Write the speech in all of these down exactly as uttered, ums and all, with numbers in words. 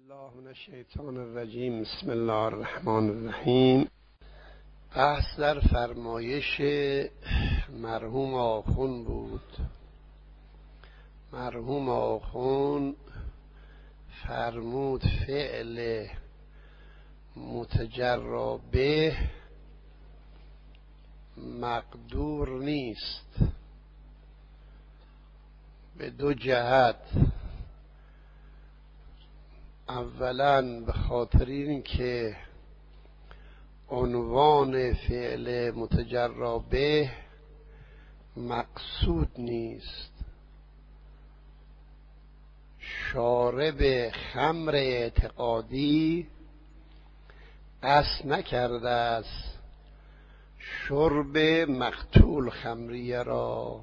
الله من الشیطان الرجیم. بسم الله الرحمن الرحیم. بحث در فرمایش مرحوم آخون بود. مرحوم آخون فرمود فعل متجری به مقدور نیست به دو جهت. اولا به خاطر این که عنوان فعل متجری به مقصود نیست. شارب خمر اعتقادی قصد نکرده است شرب مقتول خمریه را،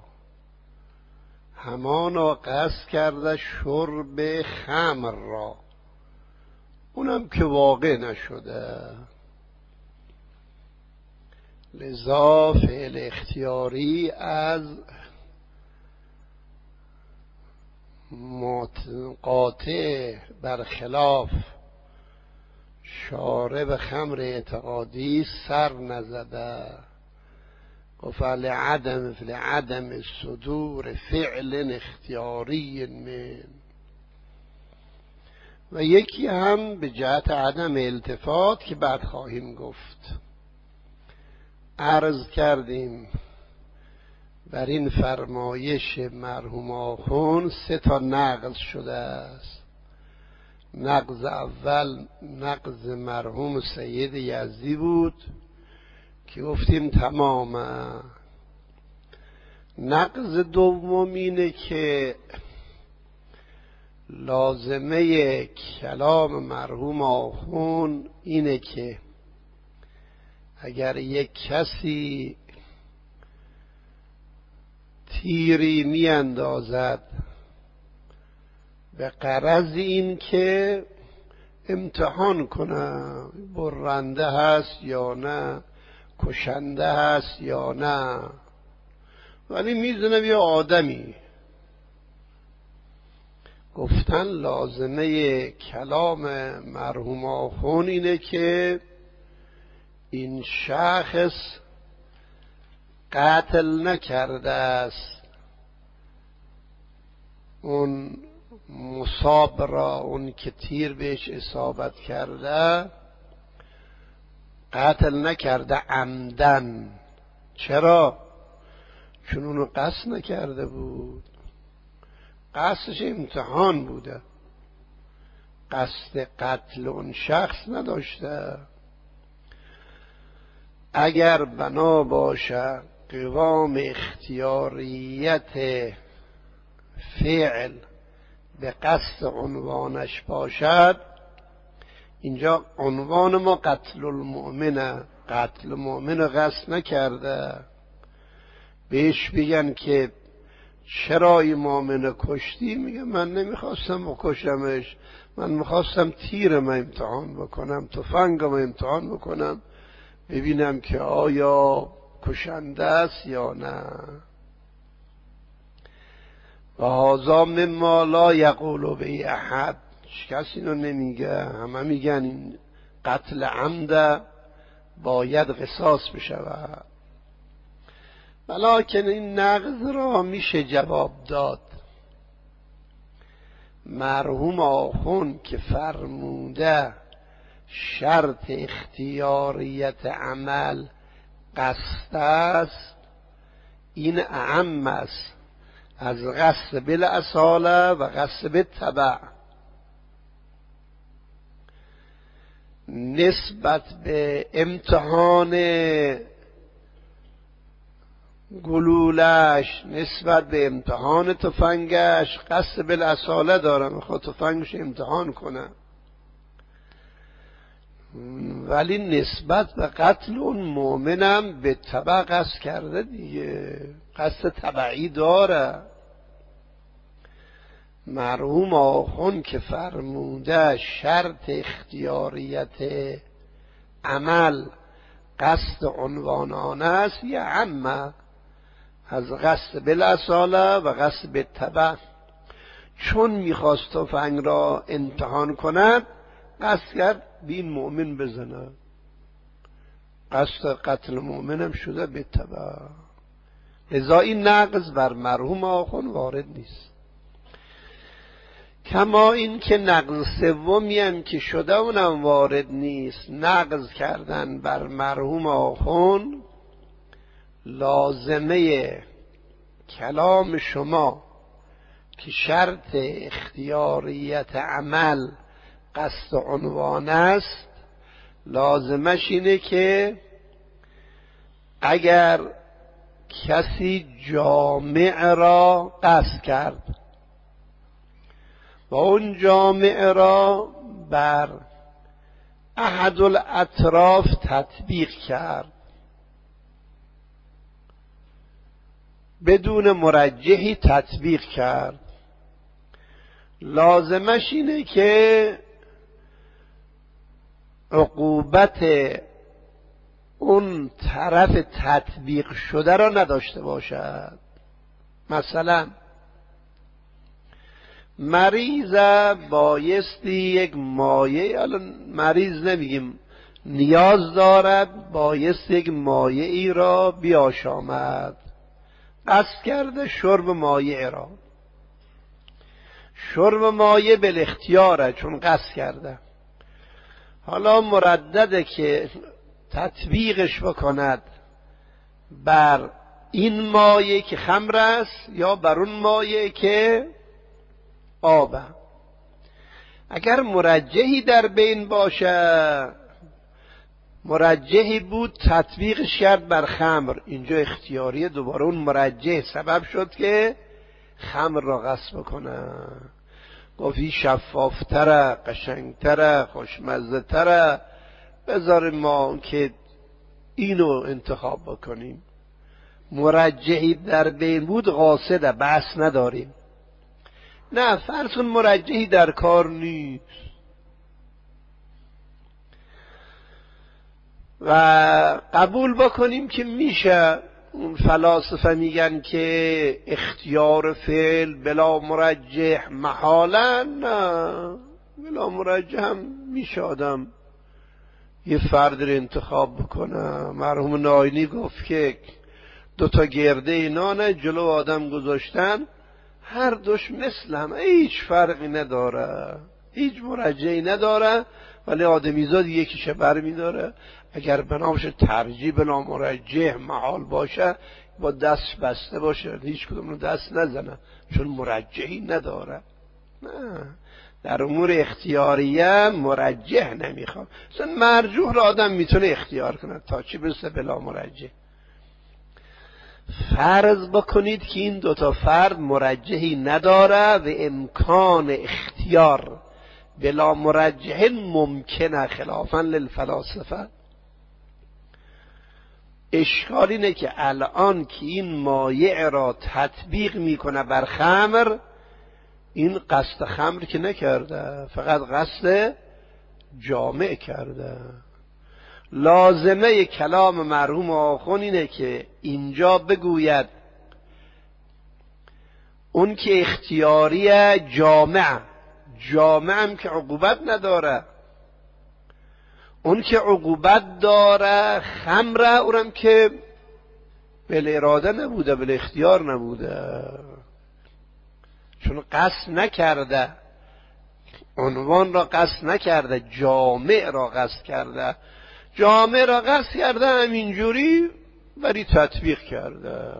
همانا قصد کرده شرب خمر را، اونم که واقع نشده. لذا فعل اختیاری از قاطع برخلاف شارب خمر اعتقادی سر نزده. گفت لعدم لعدم صدور فعل اختیاری من، و یکی هم به جهت عدم التفات که بعد خواهیم گفت. عرض کردیم بر این فرمایش مرحوم آخون سه تا نقض شده است. نقض اول نقض مرحوم سید یزدی بود که گفتیم تماما. نقض دوم اینه که لازمه کلام مرحوم آخون اینه که اگر یک کسی تیری می اندازد به غرض این که امتحان کنه برنده هست یا نه، کشنده هست یا نه، ولی میزنه یه آدمی، گفتن لازمه کلام مرحوم آخون اینه که این شخص قتل نکرده است اون مصاب را، اون که تیر بهش اصابت کرده قتل نکرده عمدن. چرا؟ چون اونو قصد نکرده بود، قصدش امتحان بوده، قصد قتل اون شخص نداشته. اگر بنا باشه قوام اختیاریت فعل به قصد عنوانش باشد، اینجا عنوان ما قتل المؤمنه، قتل مؤمن رو قصد نکرده. بهش بگن که چرا این مؤمن کشتی؟ میگه من نمیخواستم بکشمش، من میخواستم تیرم امتحان بکنم، تفنگم امتحان بکنم، ببینم که آیا کشنده است یا نه. و هذا مما لا یقول به احد، کسی اینو نمیگه، همه میگن این قتل عمد باید قصاص بشود. ولیکن این نقض را میشه جواب داد. مرحوم آخون که فرموده شرط اختیاریت عمل قصد است، این اعم است از قصد بالاصاله و قصد بالتبع. نسبت به امتحان گلولش، نسبت به امتحان تفنگش قصد بالاصاله داره، میخواد تفنگش امتحان کنه، ولی نسبت به قتل اون مؤمنم به تبع قصد کرده دیگه، قصد تبعی داره. مرحوم آخون که فرموده شرط اختیاریت عمل قصد عنوان آن است، یه عمه از قصد بالاصاله و قصد بالتبع. چون میخواست تفنگ را امتحان کند قصد کرد به این مؤمن بزنه، قصد قتل مؤمنم شده به تبع. لذا این نقض بر مرحوم آخوند وارد نیست. کما این که نقض سومی هم که شده اونم وارد نیست. نقض کردن بر مرحوم آخوند لازمه کلام شما که شرط اختیاریت عمل قصد عنوان است، لازمش اینه که اگر کسی جامع را قصد کرد و اون جامع را بر احد الاطراف تطبیق کرد بدون مرجحی تطبیق کرد، لازمش اینه که عقوبت اون طرف تطبیق شده را نداشته باشد. مثلا مریض بایستی یک مایه، الان مریض نمیگیم، نیاز دارد بایستی یک مایه ای را بیاشامد، قصد کرده شرب مایه را. شرب مایه بالاختیاره چون قصد کرده. حالا مردده که تطبیقش بکند بر این مایه که خمر است یا بر اون مایه که آب. اگر مرجحی در بین باشه، مرجحی بود تطبیقش کرد بر خمر، اینجا اختیاریه، دوباره اون مرجح سبب شد که خمر را قصد بکنه. گفتی شفافتره، قشنگتره، خوشمزه‌تره، بذاریم ما که اینو انتخاب بکنیم. مرجحی در بین بود، قاصده، بحث نداریم. نه، فرض کن مرجحی در کار نیست و قبول بکنیم که میشه. اون فلاسفه میگن که اختیار فعل بلا مرجح محالا، نه، بلا مرجح هم میشه آدم یه فرد رو انتخاب بکنه. مرحوم ناینی گفت که دوتا گرده نان جلو آدم گذاشتن، هر دوش مثل هم، هیچ فرقی نداره، هیچ مرجحی نداره، ولی آدمیزاد یکیشه بر میداره. اگر بنامش ترجیح بلا مرجح محال باشه، با دست بسته باشه، هیچ کدوم رو دست نزنه چون مرجحی نداره. نه، در امور اختیاریه مرجح نمیخواد. مثلا مرجوح را آدم میتونه اختیار کنه، تا چی برسه بلا مرجح. فرض بکنید که این دوتا فرد مرجحی نداره و امکان اختیار بلا مرجح ممکنه خلافاً للفلاسفه. اشکال اینه که الان که این مایع را تطبیق میکنه بر خمر، این قصد خمر که نکرده، فقط قصد جامع کرده. لازمه کلام مرحوم آخوند اینه که اینجا بگوید اون که اختیاری جامع، جامع هم که عقوبت نداره، اون که عقوبت داره خمره، اونم که بل اراده نبوده، بل اختیار نبوده، چون قصد نکرده، عنوان را قصد نکرده، جامع را قصد کرده. جامع را قصد کرده همینجوری ولی تطبیق کرده.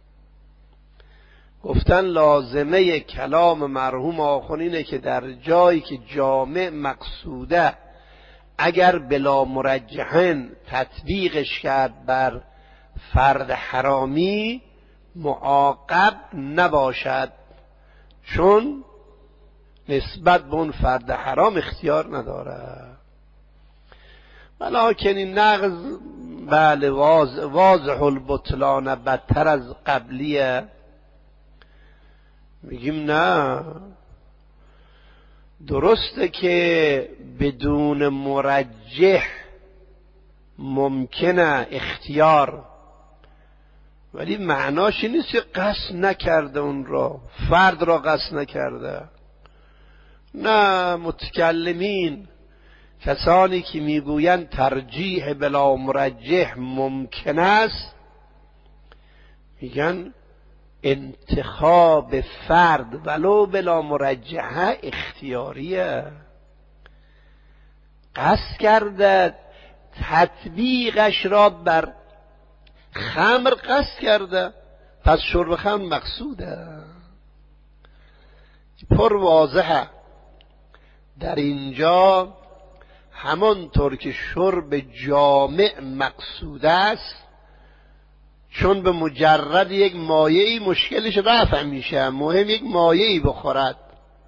گفتن لازمه کلام مرحوم آخوند اینه که در جایی که جامع مقصوده، اگر بلا مرجحن تطبیقش کرد بر فرد حرامی، معاقب نباشد، چون نسبت به اون فرد حرام اختیار نداره. ولکن این نقض بله واضح البطلان، بدتر از قبلیه. میگیم نه، درسته که بدون مرجح ممکنه اختیار، ولی معناش این نیست که قصد نکرده، اون را فرد را قصد نکرده. نه متکلمین، کسانی که میگویند ترجیح بلا مرجح ممکن است، میگن انتخاب فرد ولو بلا مرجحه اختیاریه. قصد کرده تطبیقش را بر خمر قصد کرده، پس شرب خمر مقصوده. پر واضحه در اینجا، همانطور که شرب جامع مقصود است، چون به مجرد یک مایعی مشکلش رفع میشه، مهم یک مایعی بخورد.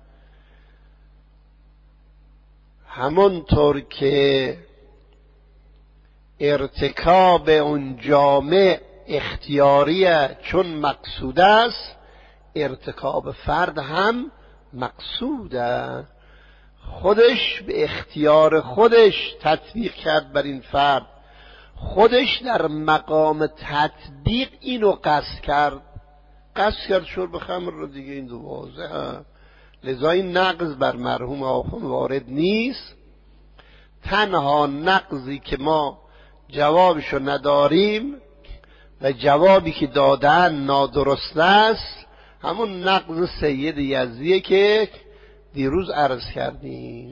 همانطور که ارتکاب اون جامع اختیاریه چون مقصود است، ارتکاب فرد هم مقصوده. خودش به اختیار خودش تطبیق کرد بر این فرد، خودش در مقام تطبیق اینو قصد کرد، قصد کرد شرب خمر رو دیگه. این دو واضحه. لذا این نقض بر مرحوم آخوند وارد نیست. تنها نقضی که ما جوابشو نداریم و جوابی که دادن نادرست است، همون نقض سید یزدیه که دیروز عرض کردیم.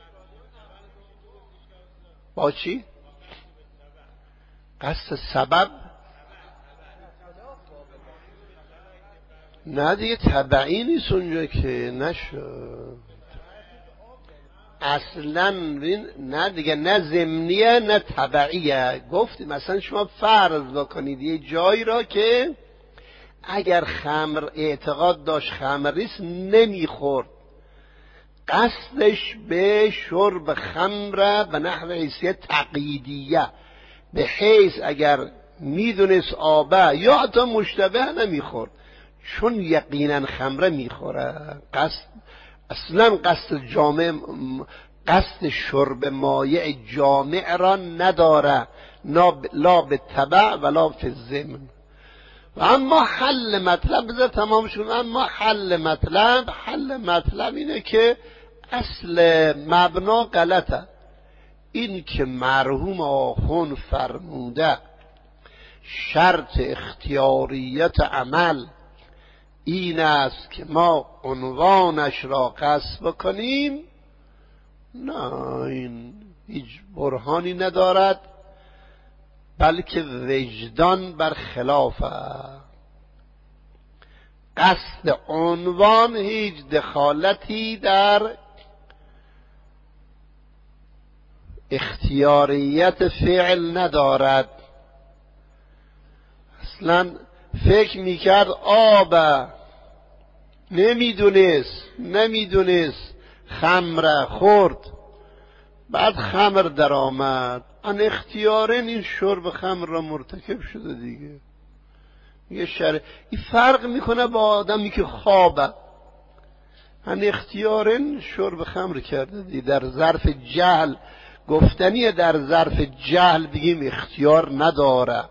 با چی؟ قصد سبب؟ نه دیگه تبعی نیست اونجا که نشد اصلا. نه دیگه، نه ضمنیه نه تبعیه. گفتیم مثلا شما فرض بکنید یه جایی را که اگر خمر اعتقاد داشت خمر نیست نمیخورد، قصدش به شرب خمر به نحو حیثیت تقییدیه، به حیث اگر میدونست آبه یا حتی مشتبه نمیخورد، چون یقینا خمره میخوره. قصد اصلا قصد جامع، قصد شرب مایع جامع را نداره، لا به تبع ولا فی الضمن. و اما حل مطلب بذار تمام شد. اما حل مطلب، حل مطلب اینه که اصل مبنا غلطه. این که مرحوم آخوند فرموده شرط اختیاریت عمل این است که ما عنوانش را قصد بکنیم، نه، این هیچ برهانی ندارد، بلکه وجدان بر خلافه. قصد عنوان هیچ دخالتی در اختیاریت فعل ندارد. اصلا فکر میکرد آب، نمیدونست نمیدونست خمر خورد، بعد خمر در آمد، ان اختیارن این شرب خمر را مرتکب شده دیگه. میگه شرع این فرق میکنه با آدمی که خوابه، ان اختیارن شرب خمر کرده دیگه. در ظرف جهل گفتنیه، در ظرف جهل بگیم اختیار نداره.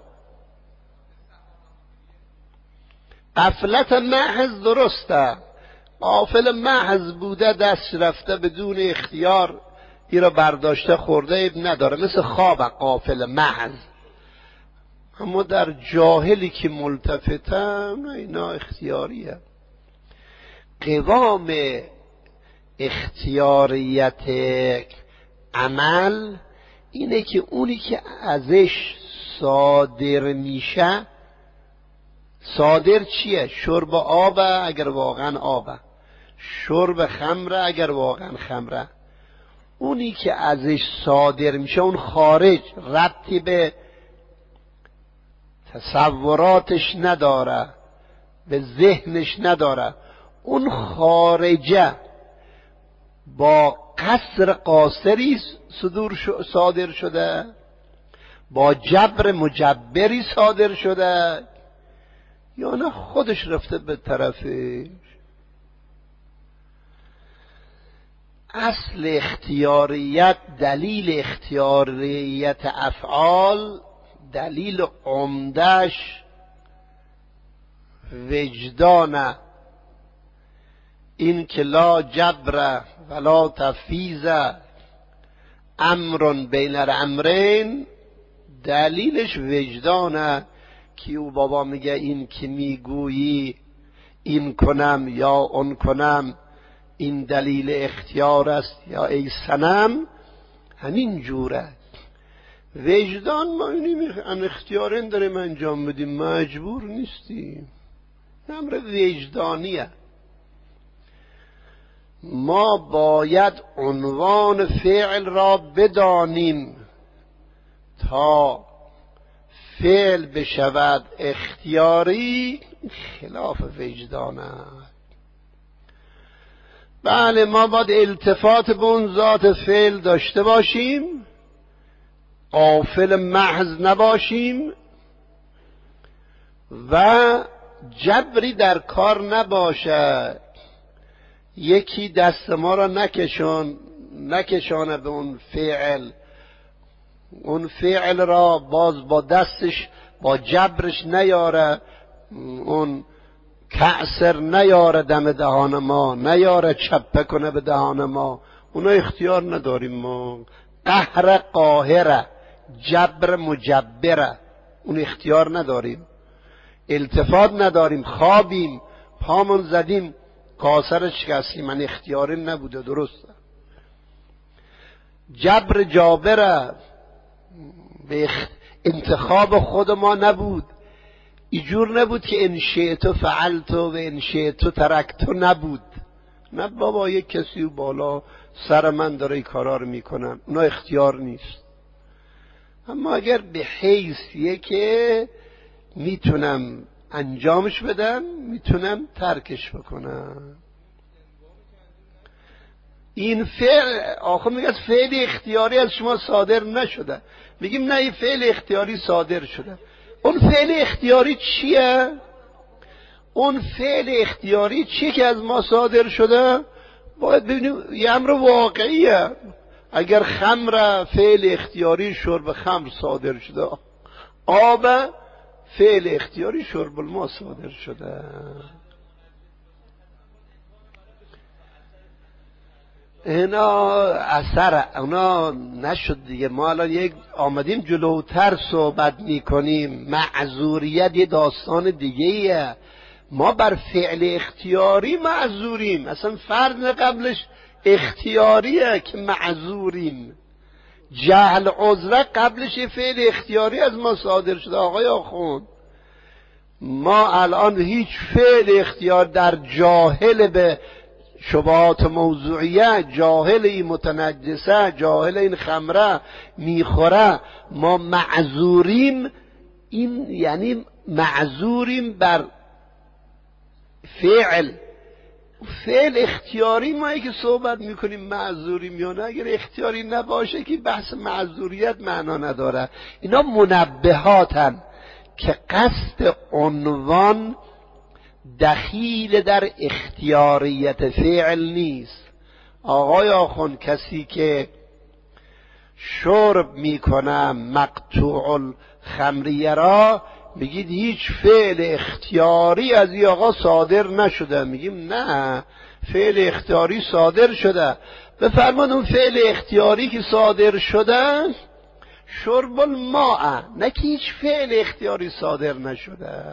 غفلت محض درسته، غافل محض بوده، دست رفته بدون اختیار ای را برداشته خورده، اب نداره، مثل خواب غافل محض. اما در جاهلی که ملتفته، اینا اختیاریه. قوام اختیاریت عمل اینه که اونی که ازش صادر میشه، صادر چیه؟ شرب آبه اگر واقعا آبه، شرب خمره اگر واقعا خمره. اونی که ازش صادر میشه اون خارج، ربطی به تصوراتش نداره، به ذهنش نداره. اون خارجه با قصر قاصری صدور صادر شده، با جبر مجبری صادر شده، یا نه خودش رفته به طرفش. اصل اختیاریت، دلیل اختیاریت افعال، دلیل عمدش وجدانه. این که لا جبر ولا تفیز امر بین الامرین، دلیلش وجدانه که او بابا میگه این که میگویی این کنم یا اون کنم این دلیل اختیار است یا ای صنم، همین جوره. وجدان ما اینی ان اختیار این داریم انجام بدیم، مجبور نیستیم، امر وجدانیه. ما باید عنوان فعل را بدانیم تا فعل بشود اختیاری، خلاف وجدانه. بله ما باید التفات به اون ذات فعل داشته باشیم، غافل محض نباشیم و جبری در کار نباشد. یکی دست ما را نکشان نکشانه به اون فعل، اون فعل را باز با دستش با جبرش نیاره، اون کأسر نیاره دم دهان ما، نیاره چپه کنه به دهان ما، اونا اختیار نداریم. ما قهر قاهره، جبر مجبره، اون اختیار نداریم، التفات نداریم، خوابیم پامون زدیم کاسر شکستیم، من اختیاری نبوده. درسته جبر جابره، به انتخاب خود ما نبود، اینجور نبود که ان شئت فعلت و ان شئت ترکت، نبود. نه بابا یک کسی بالا سر من داره این کارا رو میکنن، اونا اختیار نیست. اما اگر به حیثیه که میتونم انجامش بدم، میتونم ترکش بکنم. این فعل آخه میگه فعل اختیاری از شما صادر نشده، میگیم نه این فعل اختیاری صادر شده. اون فعل اختیاری چیه؟ اون فعل اختیاری چیه که از ما صادر شده؟ باید ببینیم یه امر واقعیه. اگر خمر فعل اختیاری شرب خمر صادر شده، آب فعل اختیاری شرب الماء صادر شده. اینا اثر اونا نشد دیگه. ما الان یک آمدیم جلوتر صحبت میکنیم، معذوریت یه داستان دیگه ایه. ما بر فعل اختیاری معذوریم، اصلا فرض قبلش اختیاریه که معذوریم. جهل عذره قبلش یه فعل اختیاری از ما صادر شده. آقای آخوند ما الان هیچ فعل اختیار در جاهل به شبهات موضوعیه، جاهل این متنجسه، جاهل این خمره میخوره، ما معذوریم. این یعنی معذوریم بر فعل فعل اختیاری. ما که صحبت میکنیم معذوریم یا نه، اگر اختیاری نباشه که بحث معذوریت معنا نداره. اینا منبهاتن که قصد عنوان دخیل در اختیاریت فعل نیست. آقای آخوند کسی که شرب میکنه مقطوع الخمریه را، میگید هیچ فعل اختیاری از این آقا صادر نشده. میگیم نه، فعل اختیاری صادر شده. بفرمان اون فعل اختیاری که صادر شده شرب الماء، نه که هیچ فعل اختیاری صادر نشده.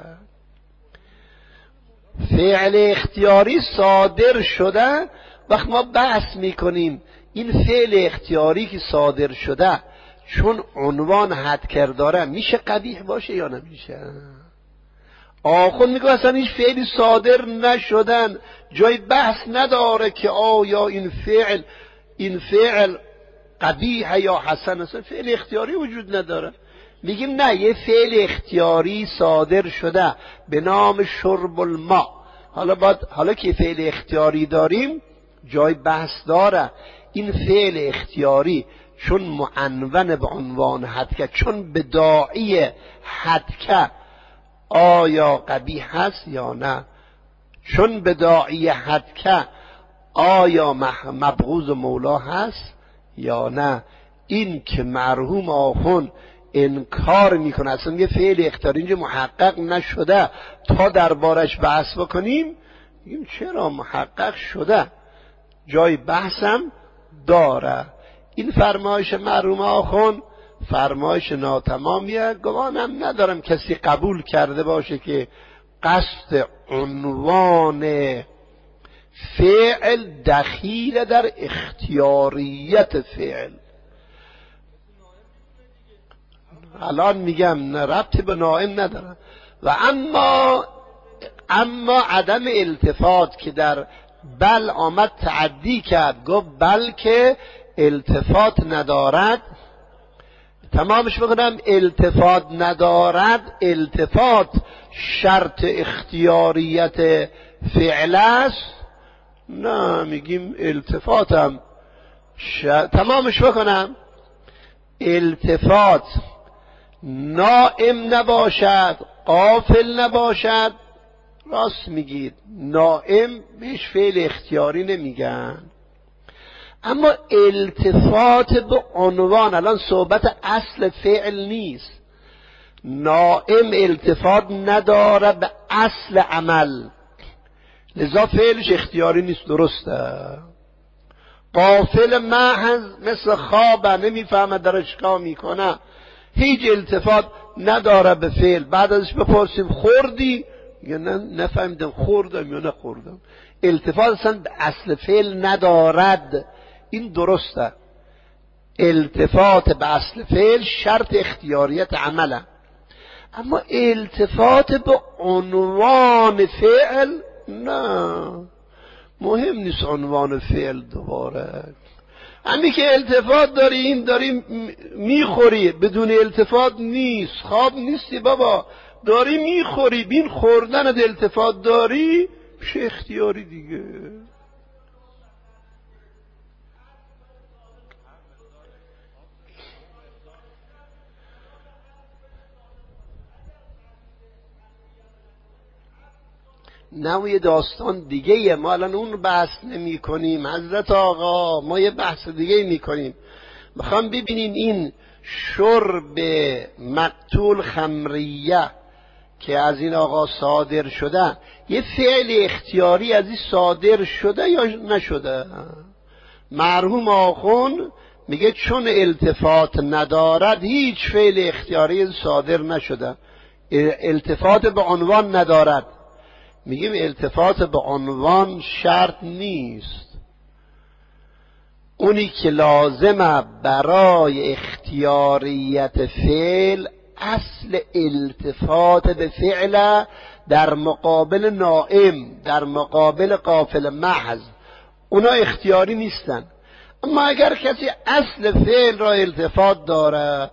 فعل اختیاری صادر شده. وقت ما بحث میکنیم این فعل اختیاری که صادر شده چون عنوان حد کرداره میشه قبیح باشه یا نمیشه؟ آخون میگه اصلا هیچ فعلی صادر نشدن، جای بحث نداره که آیا این فعل این فعل قبیح یا حسن. اصلا فعل اختیاری وجود نداره. میگیم نه، یه فعل اختیاری صادر شده به نام شرب الماء. حالا باید حالا که فعل اختیاری داریم جای بحث داره. این فعل اختیاری چون معنون به عنوان حدکه، چون بداعی حدکه، آیا قبیح هست یا نه؟ چون بداعی حدکه آیا مبغوض مولا هست یا نه؟ این که مرحوم آخون انکار میکنه، اصلا یه فعل اختیاری اینجا محقق نشده تا دربارش بحث بکنیم، میگیم چرا محقق شده، جای بحثم داره. این فرمایش مرحوم آخوند فرمایش ناتمامیه. گمانم ندارم کسی قبول کرده باشه که قصد عنوان فعل دخیل در اختیاریت فعل. الان میگم نه ربطی به نائم نداره. و اما اما عدم التفات که در بل آمد تعدی کرد، گفت بل که التفات ندارد، تمامش بکنم التفات ندارد، التفات شرط اختیاریت فعل است. نه میگیم التفاتم شر... تمامش بکنم التفات نائم نباشد، غافل نباشد. راست میگید، نائم بهش فعل اختیاری نمیگن. اما التفات به عنوان، الان صحبت اصل فعل نیست، نائم التفات نداره به اصل عمل، لذا فعلش اختیاری نیست. درسته. غافل محض مثل خوابه، نمیفهمه درش کار میکنه، هیچ التفات نداره به فعل. بعد ازش بپرسیم خوردی؟ یا نه نفهمیدم خوردم یا نخوردم. التفات اصلا به اصل فعل ندارد. این درسته. التفات به اصل فعل شرط اختیاریت عمله. اما التفات به عنوان فعل نه، مهم نیست عنوان فعل. دوباره همین که التفات داری، این داری میخوری، بدون التفات نیست. خواب نیستی بابا، داری میخوری، بین خوردن التفات داری چه اختیاری دیگه. نه یه داستان دیگه یه. ما الان اون بحث نمی کنیم حضرت آقا، ما یه بحث دیگه می کنیم. میخوام ببینیم این شرب مقتول خمریه که از این آقا صادر شده، یه فعل اختیاری از این صادر شده یا نشده؟ مرحوم آخوند میگه چون التفات ندارد هیچ فعل اختیاری صادر نشده. التفات به عنوان ندارد، میگیم التفات به عنوان شرط نیست. اونی که لازمه برای اختیاریت فعل اصل التفات به فعل در مقابل نائم، در مقابل غافل محض، اونا اختیاری نیستن. اما اگر کسی اصل فعل را التفات داره،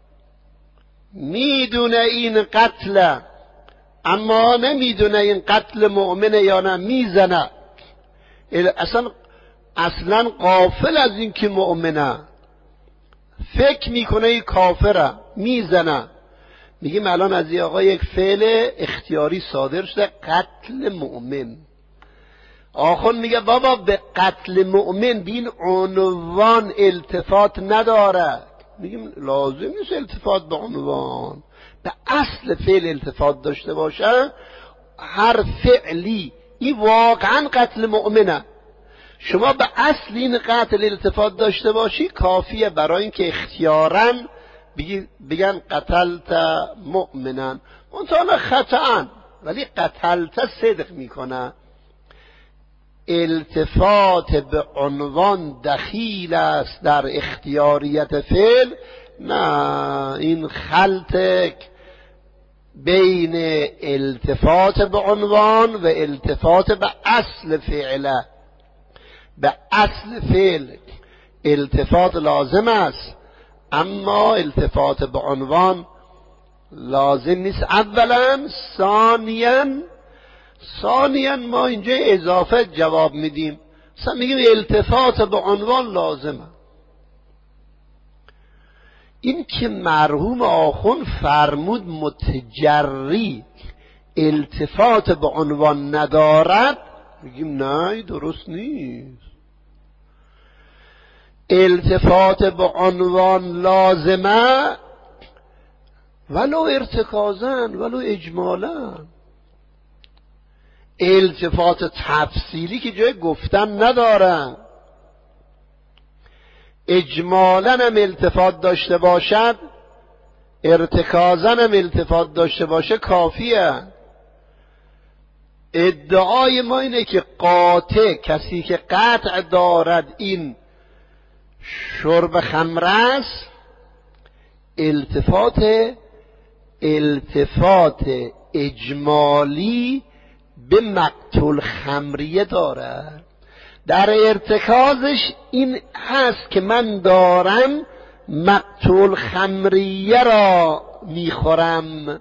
میدونه این قتل، اما نمیدونه این قتل مؤمنه یا نه، میزنه، اصلا اصلا غافل از این که مؤمنه، فکر میکنه این کافره، میزنه. میگیم الان از این آقا یک فعل اختیاری صادر شده، قتل مؤمن. آخوند میگه بابا به قتل مؤمن بین عنوان التفات نداره. میگیم لازم نیست التفات به عنوان، به اصل فعل التفات داشته باشه. هر فعلی این واقعا قتل مؤمنه، شما به اصل این قتل التفات داشته باشی کافیه برای اینکه اختیاراً بگن قتلت مؤمنن. منتها خطأن، ولی قتلت صدق میکنه. التفات به عنوان دخیل است در اختیاریت فعل. نه، این خلط بین التفات به عنوان و التفات به اصل فعله. به اصل فعل التفات لازم است، اما التفات به عنوان لازم نیست. اولا. ثانیا ثانیا ما اینجا اضافه جواب میدیم، مثلا میگیم التفات به عنوان لازمه. این که مرحوم آخوند فرمود متجری التفات به عنوان ندارد، میگیم نه درست نیست. التفات به عنوان لازمه، ولو ارتکازن ولو اجمالا. التفات تفصیلی که جای گفتن ندارن. اجمالاً هم التفات داشته باشد، ارتکازاً هم التفات داشته باشه کافیه. ادعای ما اینه که قاطع، کسی که قطع دارد این شرب خمر است، التفات التفات اجمالی به مقتول خمریه دارد. در ارتکازش این هست که من دارم مقتول خمریه را میخورم.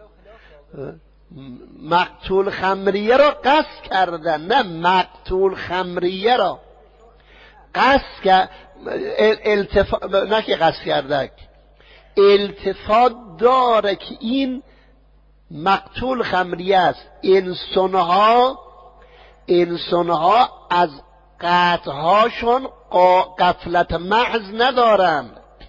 مقتول خمریه را قصد کردن، نه مقتول خمریه را قصد کرد. التفات نه که قصد کرده، التفات داره که این مقتول خمریه است. انسانها انسانها از قطعهاشون غفلت محض ندارن.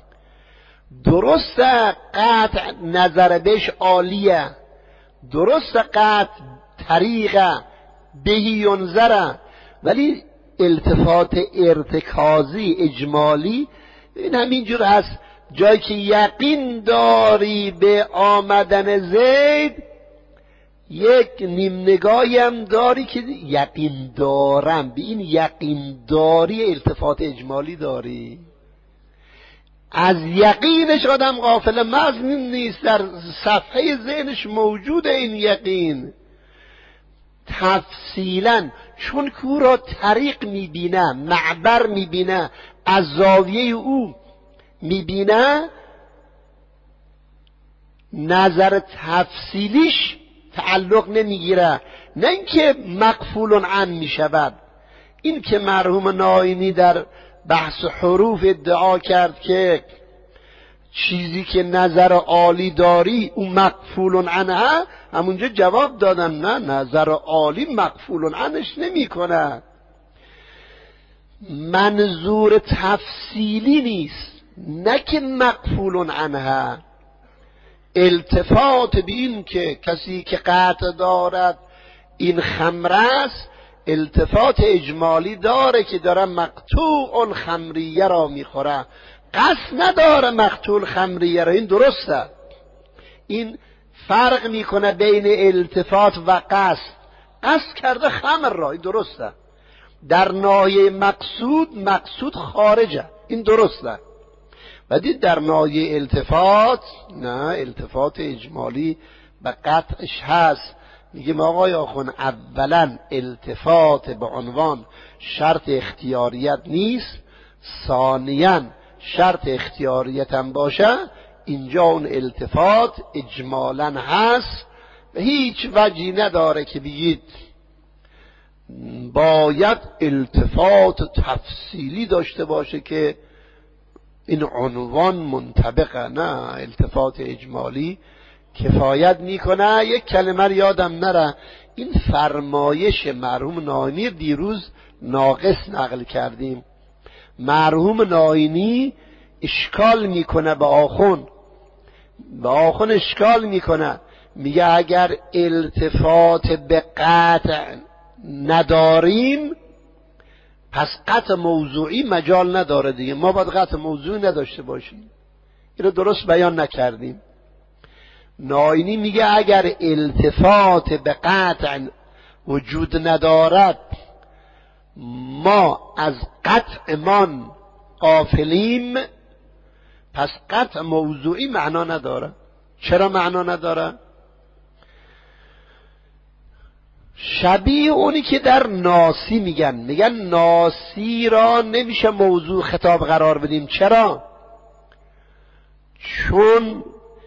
درسته قطع نظر بهش عالیه، درسته قطع طریقه بهی ینظره، ولی التفات ارتکازی اجمالی این همینجور هست. جایی که یقین داری به آمدن زید، یک نیم نگاهی هم داری که یقین دارم، به این یقین داری التفات اجمالی داری. از یقینش آدم غافل محض نیست، در صفحه ذهنش موجود این یقین. تفصیلا چون کو را طریق میبینه، معبر میبینه، از زاویه او میبینه، نظر تفصیلیش تعلق نمیگیره، نه اینکه مغفول عن میشود. این که مرحوم ناینی در بحث حروف ادعا کرد که چیزی که نظر عالی داری اون مغفول عنه، همونجا جواب دادن نه، نظر عالی مغفول عنش نمی کنه. منظور تفصیلی نیست، نه که مغفول عنه. التفات به این که کسی که قطع دارد این خمر است، التفات اجمالی داره که داره مقطوع خمریه را میخوره، قصد نداره مقتول خمریه را. این درسته، این فرق میکنه بین التفات و قصد. قصد کرده خمر را، این درسته. در ناحیه مقصود، مقصود خارجه، این درسته. ولی در ناحیه التفات نه، التفات اجمالی به قطعش هست. میگیم آقای آخون اولا التفات به عنوان شرط اختیاریت نیست، ثانیاً شرط اختیاریت هم باشه، اینجا اون التفات اجمالاً هست و هیچ وجهی نداره که بگید باید التفات تفصیلی داشته باشه که این عنوان منطبقه. نه، التفات اجمالی کفایت میکنه. یک کلمه یادم نره، این فرمایش مرحوم ناینی دیروز ناقص نقل کردیم. مرحوم ناینی اشکال میکنه به آخون، به آخون اشکال میکنه، میگه اگر التفات به قطع نداریم پس قطع موضوعی مجال نداره دیگه، ما باید قطع موضوعی نداشته باشیم. این رو درست بیان نکردیم. ناینی میگه اگر التفات به قطع وجود ندارد، ما از قطعمان غافلیم، پس قطع موضوعی معنا نداره. چرا معنا نداره؟ شبیه اونی که در ناسی میگن، میگن ناسی را نمیشه موضوع خطاب قرار بدیم. چرا؟ چون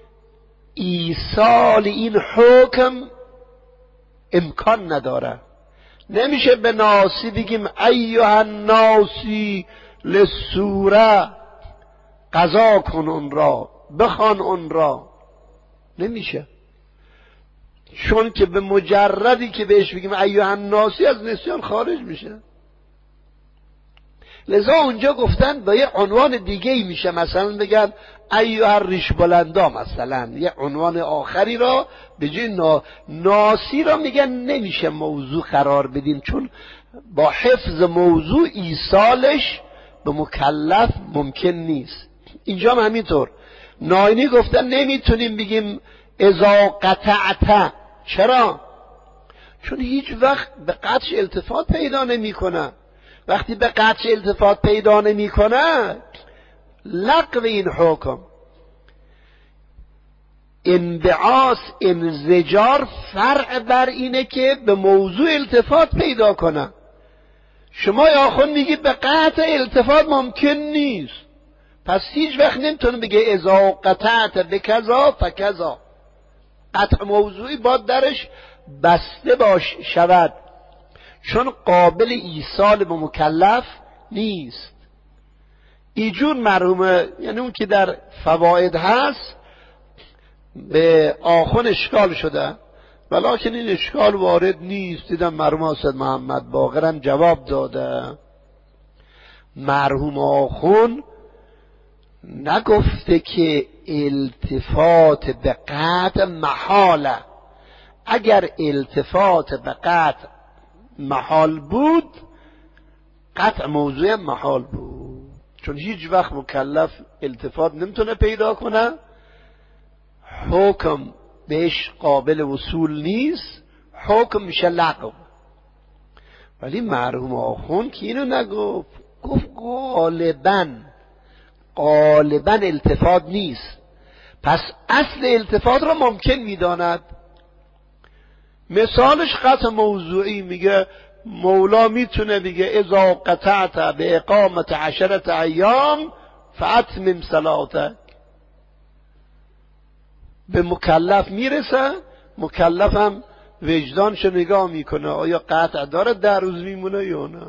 ایصال این حکم امکان نداره. نمیشه به ناسی بگیم ایها الناسی للسوره، قضا کن اون را، بخوان اون را. نمیشه، چون که به مجردی که بهش بگیم ایها الناسی از نسیان خارج میشه. لذا اونجا گفتن با یه عنوان دیگه ای میشه، مثلا بگن ایها ریش بلندا، مثلا یه عنوان آخری را به جای نا... ناسی را میگن نمیشه موضوع قرار بدیم، چون با حفظ موضوع ایصالش به مکلف ممکن نیست. اینجا هم همینطور ناینی گفتن نمیتونیم بگیم اذا قطعت. چرا؟ چون هیچ وقت به قطع التفات پیدا نمیکنه. وقتی به قطع التفات پیدا نمیکنه لغو این حکم، انبعاث، انزجار فرع بر اینه که به موضوع التفات پیدا کنه. شما یا خود میگی به قطع التفات ممکن نیست، پس هیچ وقت نمیتونه بگه اذا قطعت بکذا فکذا. قطع موضوعی باید درش بسته باش شود، چون قابل ایصال به مکلف نیست. ایجور مرحومه، یعنی اون که در فواید هست، به آخون اشکال شده، ولیکن این اشکال وارد نیست. دیدم مرحوم حسین محمد باقرم جواب داده. مرحوم آخون نگفته که التفات به قطع محاله. اگر التفات به قطع محال بود، قطع موضوع محال بود، چون هیچ وقت مکلف التفات نمیتونه پیدا کنه، حکم بهش قابل وصول نیست، حکم میشه لغو. ولی مرحوم آخون که اینو نگفت، گفت غالباً غالباً التفات نیست، پس اصل التفات را ممکن میداند. مثالش قطع موضوعی، میگه مولا میتونه بگه اذا قطعت به اقامت عشرت ایام فاتمم صلاتک. به مکلف میرسه، مکلف هم وجدانش نگاه میکنه آیا قطع داره در روز میمونه یا نه.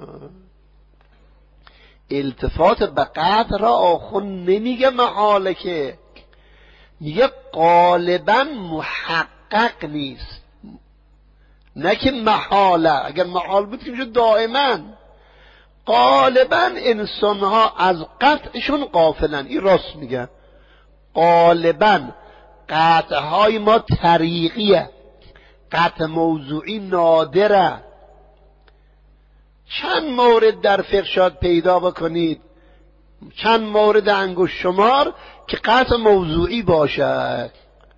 التفات به قطع را آخون نمیگه محاله، که میگه غالبا محقق نیست، نه که محاله. اگر محال بود که میشه دائما. غالبا انسان ها از قطعشون غافلن. این راست میگه، غالبا قطع های ما طریقیه، قطع موضوعی نادره. چند مورد در فقه شاید پیدا بکنید، چند مورد انگشت شمار که قطع موضوعی باشد.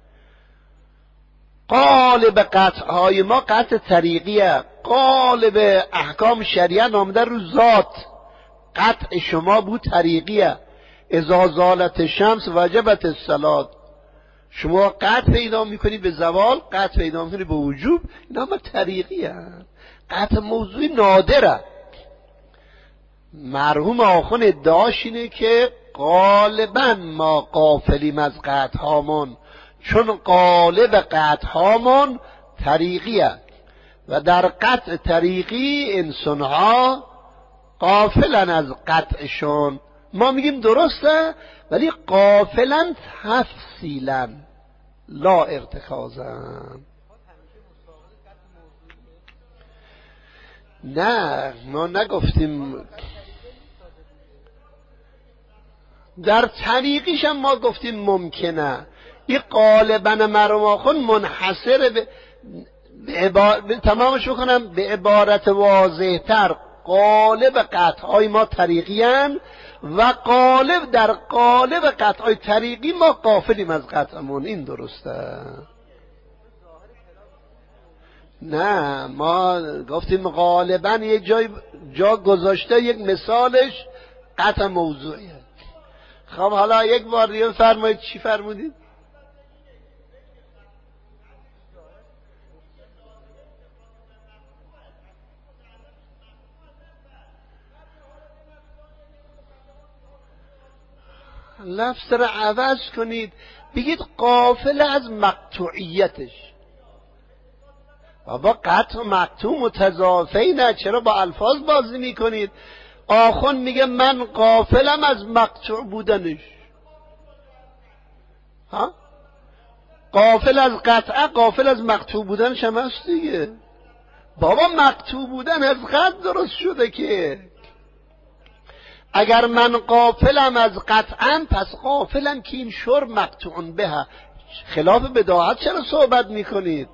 غالب قطع های ما قطع طریقیه. غالب احکام شریعت آمده رو ذات، قطع شما بود طریقیه. اذا زالت شمس وجبت الصلاة. شما قطع پیدا میکنی به زوال، قطع پیدا میکنی به وجوب، اینا همه طریقیه. قطع موضوعی نادره. مرحوم آخون ادعاش اینه که غالبا ما غافلیم از قطع هامون، چون غالب قطع هامون طریقیه و در قطع طریقی انسانها غافلن از قطعشون. ما میگیم درسته، ولی غافلن تفصیلا لا ارتکازن. نه ما نگفتیم در طریقیش هم ما گفتیم ممکنه. این غالبا مرحوم آخون منحصر به عبار... تمامش بکنم به عبارت واضح تر، غالب قطعای ما طریقیان و غالب در غالب قطعای طریقی ما غافلیم از قطعمون. این درسته. نه ما گفتیم غالبا یک جای جا گذاشته، یک مثالش قطع موضوعیه. خب حالا یک بار دیگه فرمایید چی فرمودید؟ لفظ را عوض کنید، بگید غافل از مقطوعیتش. بابا قطع و مقطوع متضافه نه، چرا با الفاظ بازی میکنید؟ آخون میگه من غافلم از مقطوع بودنش. ها؟ غافل از قطعه، غافل از مقطوع بودنش هم هست دیگه. بابا مقطوع بودن از قطع درست شده که. اگر من غافلم از قطعا، پس غافلم که این شرب مقطوع به. خلاف بداعت چرا صحبت میکنید؟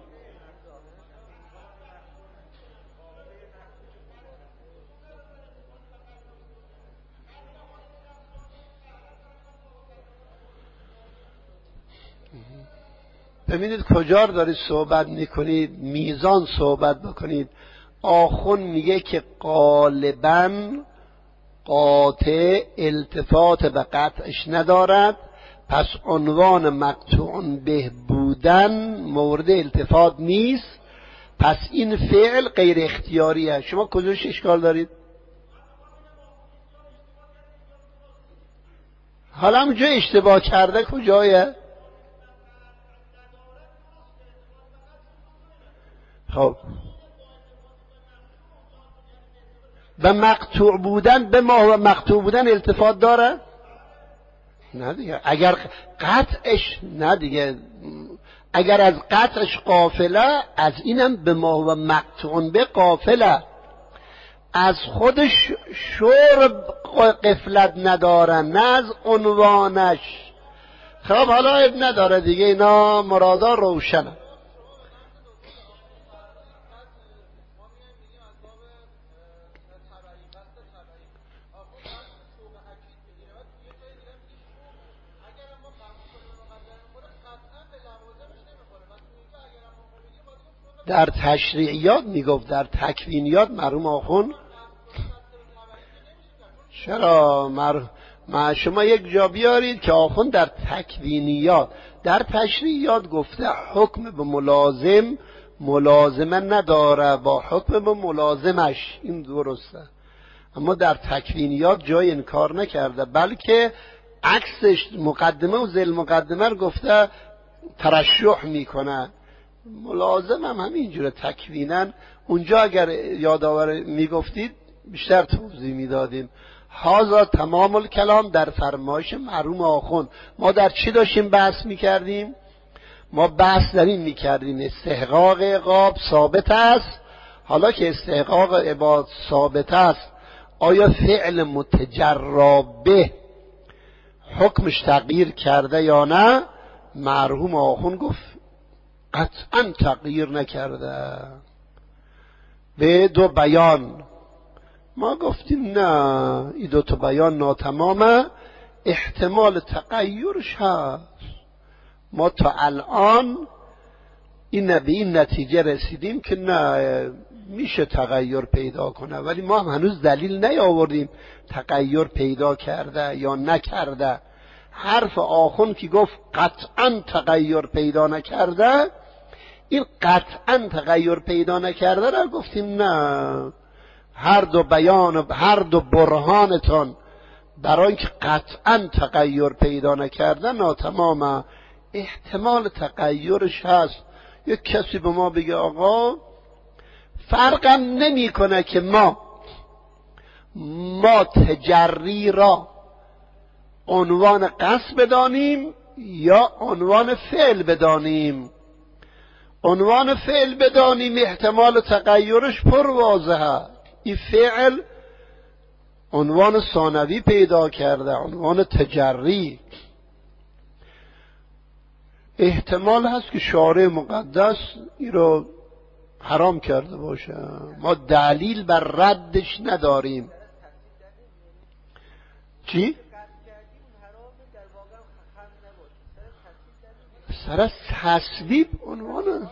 ببینید کجا دارید صحبت میکنید، میزان صحبت بکنید. آخون میگه که غالباً قاطع التفات به قطعش ندارد، پس عنوان مقطوع به بودن مورد التفات نیست، پس این فعل غیر اختیاریه. شما کجاش اشکال دارید؟ حالا همونجا اشتباه کرده کجایه؟ خب به مقطوع بودن، به ما و مقطوع بودن التفات داره؟ نه دیگه. اگر قطعش، نه دیگه، اگر از قطعش قافله، از اینم به ما و مقطوع به قافله. از خودش شرب قفلت نداره، نه از عنوانش. خب حالا اب نداره دیگه، اینا مرادا روشنه. در تشریعیات میگفت، در تکوینیات مرحوم آخون چرا مر... ما شما یک جا بیارید که آخون در تکوینیات، در تشریعیات گفته حکم به ملازم ملازمه نداره با حکم به ملازمش، این درسته. اما در تکوینیات جای انکار نکرده، بلکه عکسش مقدمه و ذیل مقدمه رو گفته ترشح میکنه. ملازم هم همینجوره تکوینن. اونجا اگر یادآور میگفتید بیشتر توضیح میدادیم. هازا تمام الکلام در فرمایش مرحوم آخوند. ما در چی داشتیم بحث میکردیم؟ ما بحث در این میکردیم استحقاق عقاب ثابت است. حالا که استحقاق عقاب ثابت است، آیا فعل متجربه حکمش تغییر کرده یا نه؟ مرحوم آخوند گفت قطعا تغییر نکرده. به دو بیان ما گفتیم نه، این دو تا بیان ناتمامه، احتمال تغییرش هست. ما تا الان این به این نتیجه رسیدیم که نه، میشه تغییر پیدا کنه، ولی ما هم هنوز دلیل نیاوردیم تغییر پیدا کرده یا نکرده. حرف آخون که گفت قطعا تغییر پیدا نکرده، این قطعا تغییر پیدا نکرده را گفتیم نه، هر دو بیان و هر دو برهانتان برای اینکه قطعا تغییر پیدا نکرده ناتمامه، احتمال تغییرش هست. یک کسی به ما بگه آقا فرقم نمی کنه که ما ما تجری را عنوان قصد بدانیم یا عنوان فعل بدانیم. عنوان فعل بدانیم احتمال تغییرش پر واضحه. این فعل عنوان ثانوی پیدا کرده، عنوان تجری. احتمال هست که شارع مقدس این رو حرام کرده باشه، ما دلیل بر ردش نداریم. چی؟ سر از تصویب عنوان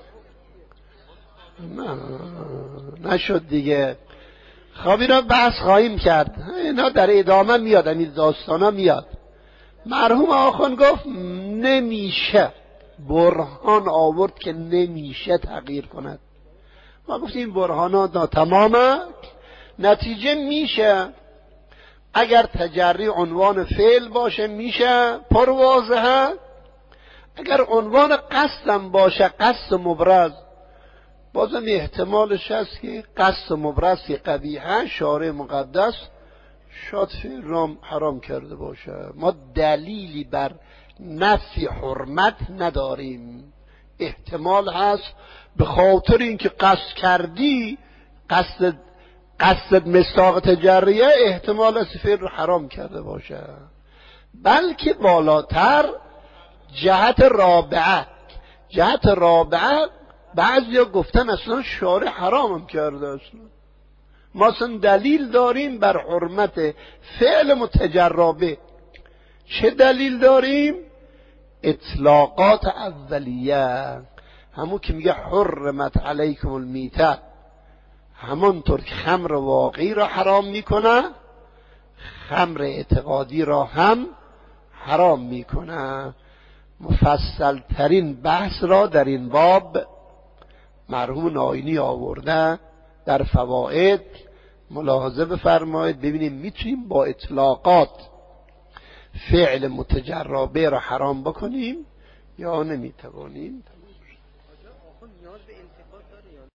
نه نشد دیگه. خب اینا بحث خواهیم کرد، اینا در ادامه میاد، این داستانا میاد. مرحوم آخوند گفت نمیشه، برهان آورد که نمیشه تغییر کند. ما گفتیم برهانا ناتمامه، نتیجه میشه. اگر تجری عنوان فعل باشه میشه، پر واضحه. اگر عنوان قصدم باشه، قصد مبرز، بازم احتمالش هست که قصد مبرز که قبیحه شارع مقدس شاید فعل رام حرام کرده باشه. ما دلیلی بر نفی حرمت نداریم. احتمال هست به خاطر اینکه قصد کردی، قصد قصد مصداق تجریه احتمال است فعل رو حرام کرده باشه، بلکه بالاتر جهت رابعه. جهت رابعه بعضیا گفتن اصلا شارع حرامم کرده. اصلا ما اصلا دلیل داریم بر حرمت فعل متجربه. چه دلیل داریم؟ اطلاقات اولیه، همون که میگه حرمت علیکم المیته، همونطور که خمر واقعی را حرام میکنه خمر اعتقادی را هم حرام میکنه. مفصل ترین بحث را در این باب مرحوم ناینی آورده در فواید، ملاحظه بفرمایید ببینیم میتونیم با اطلاقات فعل متجربه را حرام بکنیم یا نمیتوانیم.